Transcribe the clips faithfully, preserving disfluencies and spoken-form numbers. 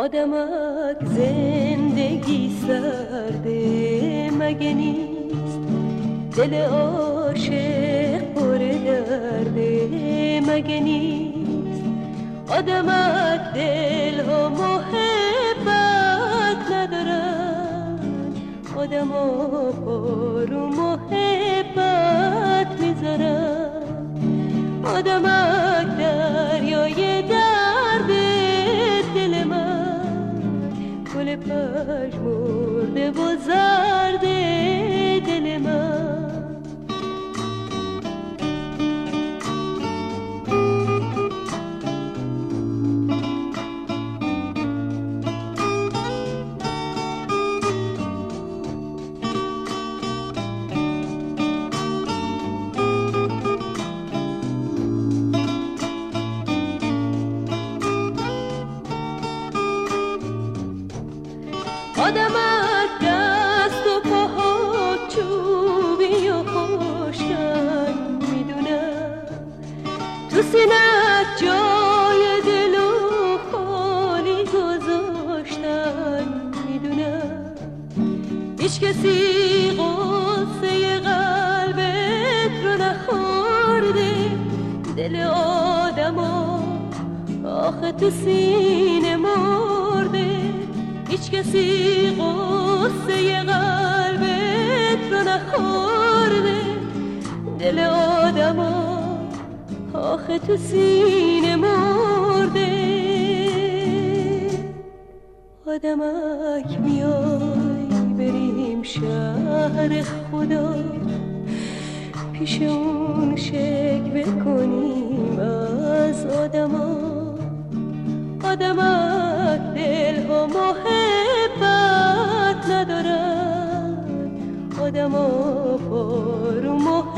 آدمک زندگی سرده مگه نیست، دل عاشق پر درده مگه نیست. آدمک دل ها محبت ندارن، آدم ها پارو محبت میذارن. آدمک دریای درد دل من، گل پژمرده و زرد دل من. آدمک دست و پاها چوبی و خشکن میدونم، تو سینت جای دل و خالی گذاشتن میدونم. هیچ کسی غصه قلبت رو نخورده، دل آدما آخه تو سینه مرده. هیچ کسی غصه قلبت رو نخورده، دل آدما آخه تو سینه مرده. آدمک میای بریم شهر خدا، پیش اون شکوه کنیم از آدما. آدمک دل ها محبت ندارن، آدم ها پارو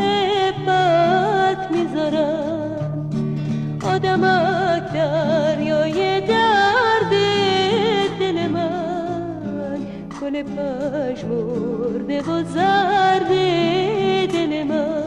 محبت میذارن. آدمک دریای درد دل من، گل پژمرده و زرد دل من.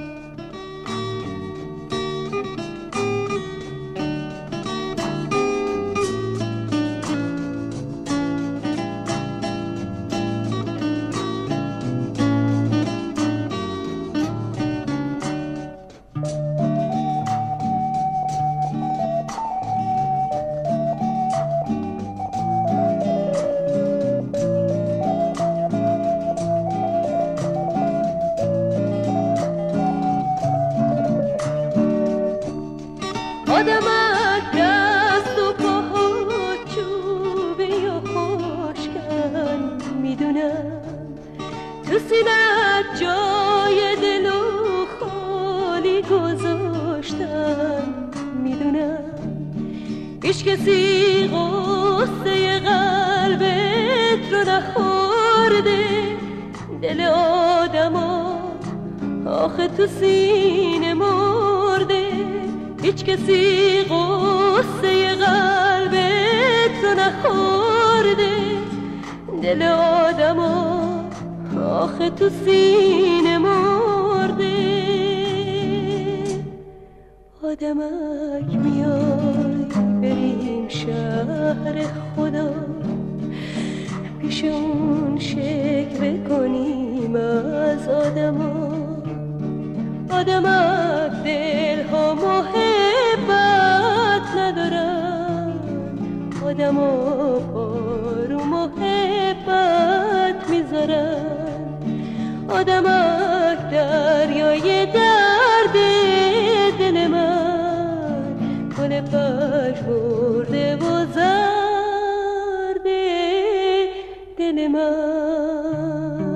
آدمک دست و پاها چوبی و خشکن میدونم، تو سینت جای دل و خالی گذاشتن میدونم. هیچ کسی غصه قلبت رو نخورده، دل آدما آخه تو سینه مرده. هیچ کسی غصه قلبت رو نخورده، دل آدما آخه تو سینه مرده. آدمک میای بریم شهر خدا، پیش اون شکوه کنیم از آدما. آدمک دل ها محبت ندارن، آدم ها پارو محبت میذارن. آدمک دریای درد دل من، گل پژمرده و زرد دل من.